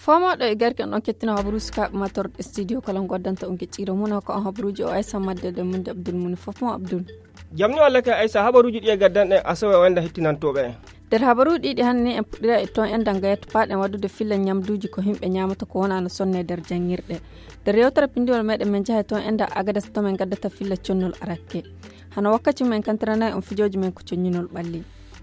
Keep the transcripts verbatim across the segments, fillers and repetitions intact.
Fomo do garke on kettina habru ska mator studio kala goddanta on geciro mona ko habruji o Aisha madde de mun Abdul mun fofmo Abdul jamni walla ka Aisha habaruji di gaddan e asawa wanda hittinantobe der habaru didi hanne en pudira e ton en dangayet paaden wadude filla nyamduji ko himbe nyamata ko wona no sonne der jangirde der rewtara pindiwol meden men jahay ton enda agadas to men gaddata filla cionnol arakke hana wakkati men kantrana on fijoji men ko cionnol balli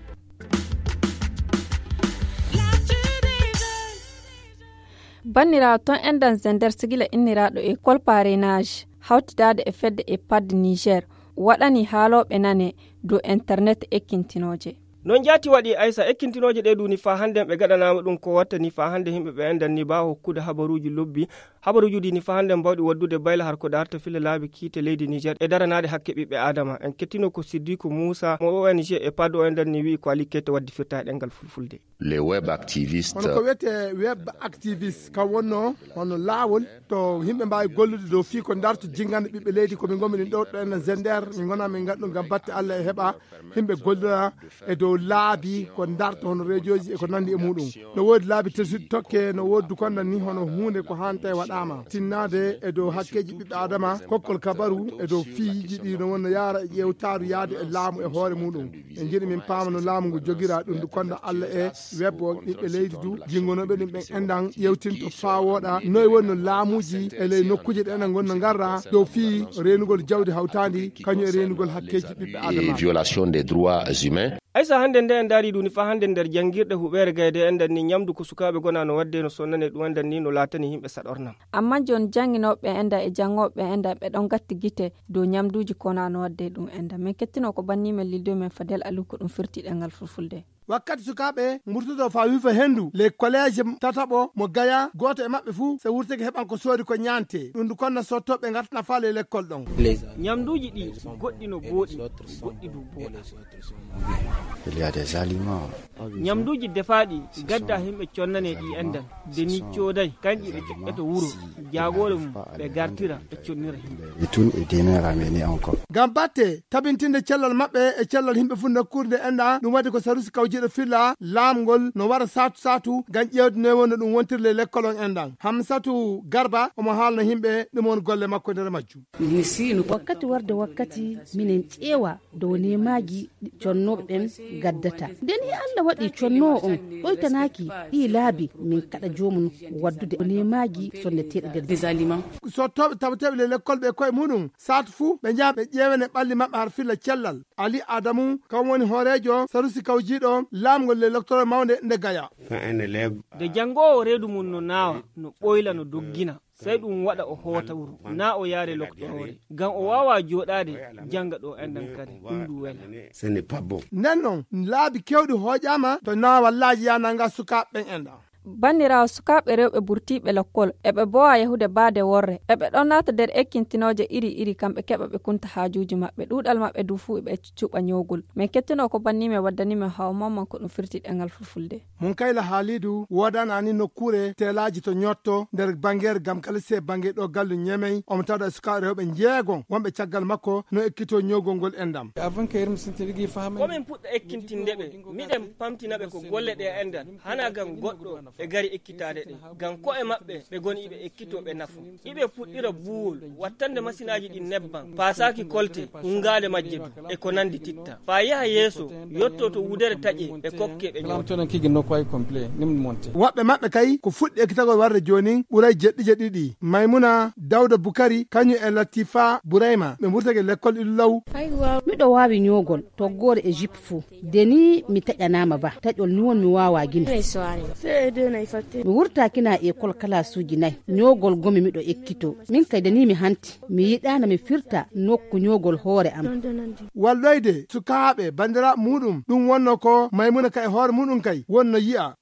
bannira ton endan zender sigila innirado e école parrainage hawtidade e fedde e pad Niger wadani halobe nane do internet ekintinoje non jati wadi Aisha ekkintinoje de duni fa hande be gadanama dum ko watta ni fa hande himbe be endan ni ba hokkude habaruji lobbi habaruji di ni fa hande bawdi waddude bayla har ko darta fille laabi kite leydi Niger e daranade hakke bibbe adama en kettino ko Siddikou Moussa mo O N G e pado endan ni wi ko ali kete waddi firta dengal fulfulde les web activistes on ko wete web activistes ka wonno hono lawol to himbe mbaawi gollude do fi ko darto jingande bibbe leydi ko mi gomi do do en zender mi gona mi gaddo ngam batte Allah e heba himbe gollura e do laabi ko darto hono radioji e ko nandi e mudum no wodi laabi tesudi tokke no woddu ko nan ni hono hunde ko hante wadama tinnade e do hakkeji bibbe adama kokkol kabaru e do fiiji di no wonna yara yewtaru yaade e laamu e hoore mudum en jidi min paamano laamu go jogira dum du konda Allah e web o bibbe leydi du jingonobe dum ben endan yewtinto faawoda noy wonno laamuji e ley nokkuje den gonno garra do fi renugol jawdi hawtandi kanyo renugol hakkeji bibbe adama violation des droits humains Aisha hande nde en dari duni fa hande nder jangirde hubere gayde endan ni nyamdu ko sukabe gona no wadde no sonnane dum endan ni no latani himbe sadornam amma jon janginobe enda e jangobe enda be don gatti gite do nyamduji kona no wadde dum enda men kettino ko banni men lido men Fadel Aliou ko dum firti dengal fulfulde wakkati sukabe murtudo fa wifa hendu les collèges tatabo mo gaya goto e mabbe fu se wurtege heban ko sodi ko nyante dum du konna sottobe ngartna faale l'école don nyamduji di goddi no bodi goddi du boda il y a des aliments nyamduji defaadi gadda himbe cionnane di endan deni ciodai kandi be eto wuro jagore mum be gartira e cionnira et tout et demain ramener encore gambate tabintinde cellal mabbe e cellal himbe fu nakurde enda dum wadi ko sarusi kawjide filla lamgol no wara satu satu gan ƴewde ne wonno dum wontirle l'école on endan Hamsatu Garba omo haalna himbe dum won golle makko nder majju wakkati warde wakkati minen ƴeewa do ne magi connobe ben gaddata deni Allah wadi conno on oytanaki i laabi min kada jomum waddude ne magi sonne tede des aliments so tobe tabtabe le l'école be koy mudum satu fu be jaabe ƴewene balli mabbe har filla cellal Ali Adamu kam woni horejo sarusi kawjido lamgol le docteur mawde nde gaya de jango redu mun no nawa no boyla no doggina sai dum wada o hota wuro na o yare loktorore gam o wawa jodade janga do endan kadi dum du wela ce n'est pas bon nannon laabi kewdi hojama to na wallahi yananga suka ben enda bannira sukabe rewbe burtibe lokol ebe boa yahude baade worre ebe don nata der ekkintinoje iri iri kambe keba be kunta hajuji mabbe dudal mabbe du fu be cuba nyogol men kettino ko bannime waddani me haw mamman ko dum firti dengal fulfulde mun kayla halidu wodana ni nokkure telaji to nyotto der banger gam kala se bange do gallu nyemey o mtada sukabe rewbe jeego wonbe ciagal makko no ekkito nyogol gol endam avant que erm sinteligi faham ko men pudda ekkintindebe midem pamtinabe ko golle de endan hana gam goddo e gari ekkitade de gam ko e mabbe be goni be ekkitobe nafu ibe fuddira buwol wattande masinaji di nebban pasaki kolte ngade majjedu e ko nandi titta fa yaha yeso yotto to wudere taje e kokke be nyawto kigi no koy complet nim monte wabbe mabbe kay ko fudde ekkitago warde joni buray jeddi jeddi Maymuna Dawda Bukari kanyu e Latifa Burayma be murtage l'école illaw mi do wawi nyogol to gore Egypte fu deni mi tajanama ba tajol ni won mi wawa ginde mi wurta kina école kala suji nay nyogol gomi mi do ekkito min kay deni mi hanti mi yidana mi firta nokku nyogol hoore am walloyde sukaabe bandira mudum dum wonno ko Maymuna kay hoore mudum kay wonno yi'a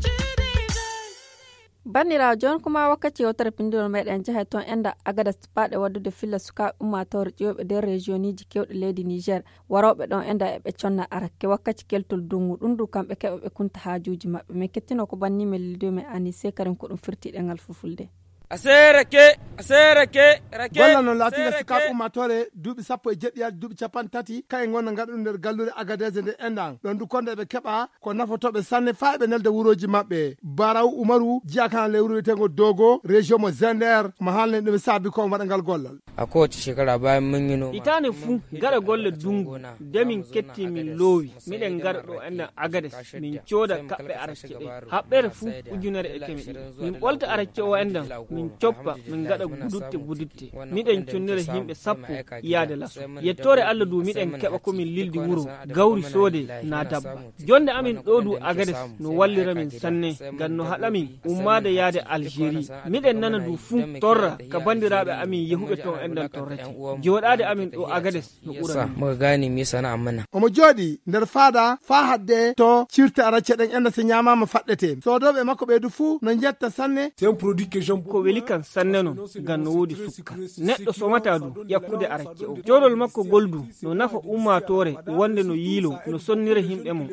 bannira jon kuma wakkati yotere pindol meden jahay ton enda agada paade waddude filla suka ummator ƴewbe der regioniji kewde leydi Niger warobe don enda e be conna arakke wakkati keltol dungu dundu kambe kebe be kunta hajuji mabbe me kettino ko banni mel lido me ani se karim ko dum firti dengal fulfulde asereke asereke rake golla non laatiga sukaɓe ummatore duuɓi sappo e jeɗɗiyaade duuɓi capan tati kaye gonna gaɗa ɗum nder gallude agadese nde endan ɗon du konde ɓe keɓa ko nafotoɓe sanne faa ɓe nelde wuroji maɓɓe baraw umaru jiyakana lewru wiyetego dogo région mo zender mo haalne ɗum saabi ko waɗa ngal gollal a kowace shekara bayan mun yi noma itane fu gaɗa golle dungu demin ketti min loowi miɗen gaɗa ɗo enden agades min cooda kaɓɓe aracce ɗe haɓɓere fu ujunere e keme ɗiɗi min ɓolta aracce o enden min coppa min gaɗa gudutte gudutte miɗen connira himɓe sappo yaade laso yettore Allah du miɗen keɓa komin lildi wuro gawri soode na dabba jonde amin ɗo du agades no wallira min sanne ngam no haɗamin ummade yaade Algérie miɗen nana du fu torra ka bandiraɓe amin yehuɓe ton endan torrete joɗade amin ɗo agades no ɓura muka gane mi sana amana omo jooɗi nder faada faa hadde to cirte aracce ɗen enda so ñamama faɗɗete sodoɓe makko ɓeydu fuu no jetta sanne ko weli kan sanne non ngam no woodi sukka neɗɗo somata du yakkude aracce o joɗol makko goldu no nafa ummatore wonde no yiilo no sonnira himɓe mum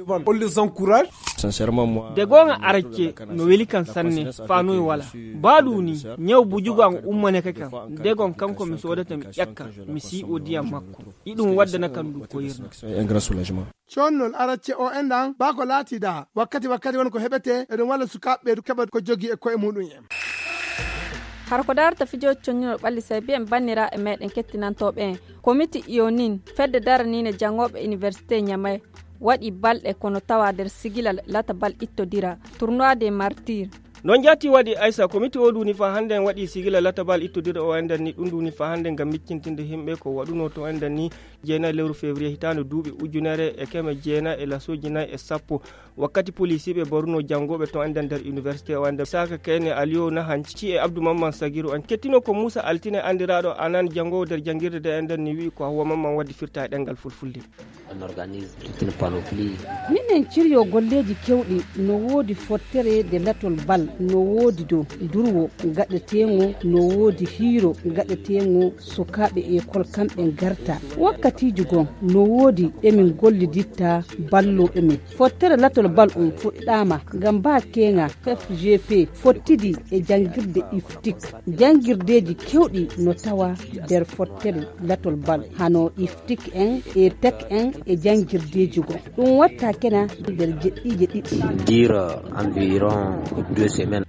de gonga aracce no weli kan sanne fanoy wala baɗu ni ñaw bujugo an ummaneke kan degon kanko mi sodata mi ƴakka mi siiɓo diyam makko iɗum waddana kan du koyirna connol aracce o endan bako laatida wakkati wakkati won ko heɓete eɗum walla sukaɓe ɓe keɓat ko jogui e koye muɗum en har ko darata fijoji connino ɓalli say biyen bannira e meɗen kettinantoɓe en comité ionin fedde daranine jangoɓe université ñamay waɗi balɗe kono tawa nder sigilal lata bal ittodira tournoi des martyrs non jatti waɗi aysa comité o duni fa hande waɗi sigila latabal ittodira o endan ni ɗum duni fa hande ngam miccintinde himɓe ko waɗuno to endan ni jeenayi lewru février hitande duuɓi ujunere e keme jeenayi e lasoji nayyi e sappo wakkati police ɓe baruno jangoɓe to endan nder université o endan saka kene aliyo na hanci e abdou mamman sagiru en kettino ko moussa altine andiraɗo anan jangowo nder jangirde de endan ni wi ko hawa mamman waddi firta e ɗengal fulfulde on organise une panoplie minen ciryo golleji kewɗi no woodi fottere de latol bal no woodi do durwo gaɗetego no woodi hiiro gaɗetego sukaɓe école kamɓe garta wakkatiji gon no woodi emin golliditta balloɓe men fottere latol bal on fuɗɗama ngam ba kenga F G P fottidi e jangirde iftik jangirdeji kewɗi no tawa nder fottere latol bal hano iftik en e tek en e jangirdeji gon ɗum watta kena nder jeɗɗije ɗiɗi dire environ deux semaines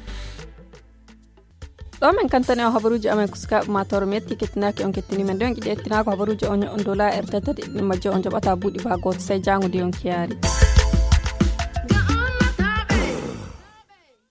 ɗo men kantane o habaruji amen ko sukaɓe matoro mi yetti kettinaki on kettinimen ɗon giɗi ettinako habaruji on on dola r tatati ɗi majjo on jaɓata buuɗi ba goto sey jangude on kiyaari